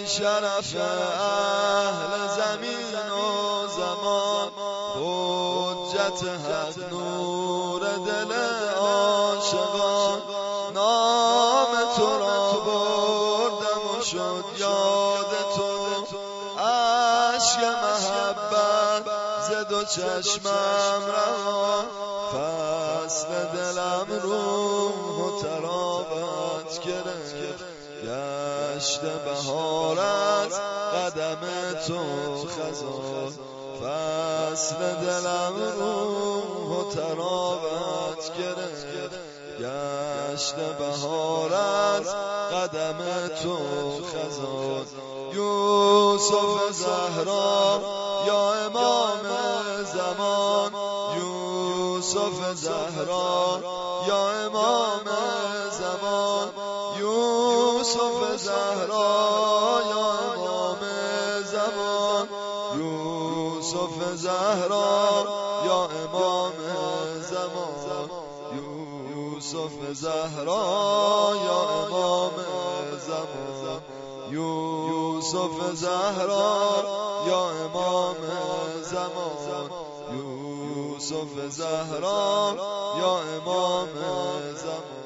شرف اهل زمین و زمان، حجت حق نور دل عاشقان. نام تو را بردم و شد یاد تو، عشق محبت ز دو چشمم روان. فصل دلم روح و طراوت گرفت، گشت بهار از قدم تو خزان. فصل دلم روح و طراوت گرفت، گشت بهار از قدم تو خزان. یوسف زهرا یا امام زمان، یوسف زهرا یا امام زمان، یوسف زهرا یا امام زمان، یوسف زهرا یا امام زمان، یوسف زهرا یا امام زمان، یوسف زهرا یا امام زمان، یوسف زهرا یا امام زمان.